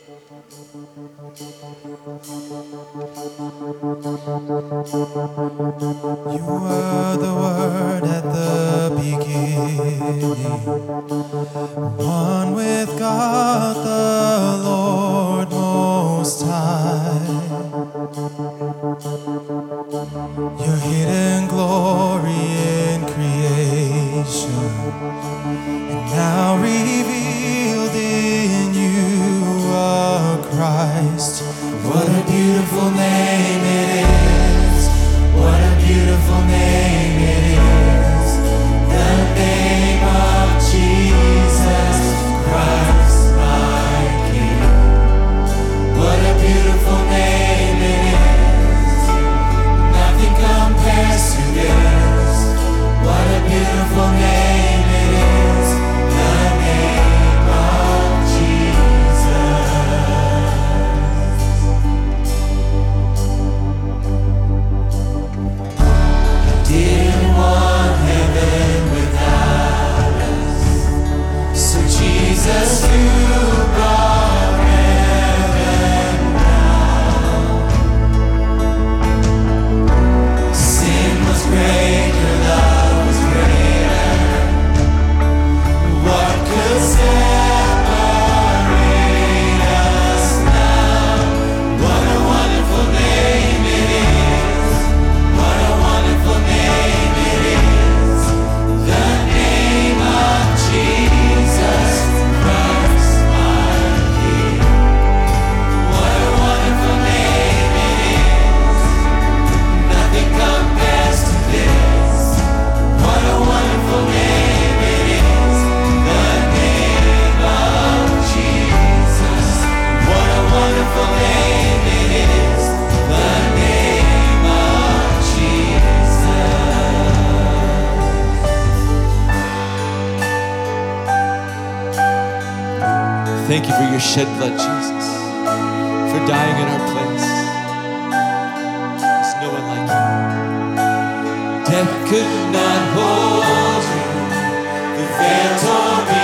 You were the Word at the beginning, one with God the Lord Most High. Your hidden glory in creation, and now revealed in you are Christ. What a beautiful name it is. What a beautiful name it is. The name of Jesus Christ, my King. What a beautiful name it is. Nothing compares to this. What a beautiful name it is. The name of Jesus. Didn't want heaven without us, so Jesus, you brought heaven down. Sin was great, your love was greater. What could separate us now? What a wonderful name it is. What a wonderful name it is. The name of Jesus Christ, my King. What a wonderful name it is. Nothing compares to this. What a wonderful name it is. The name of Jesus. What a wonderful name it is. The name of Jesus. Thank you for your shed blood, Jesus, for dying in our place. There's no one like you. Death could not hold you. The veil tore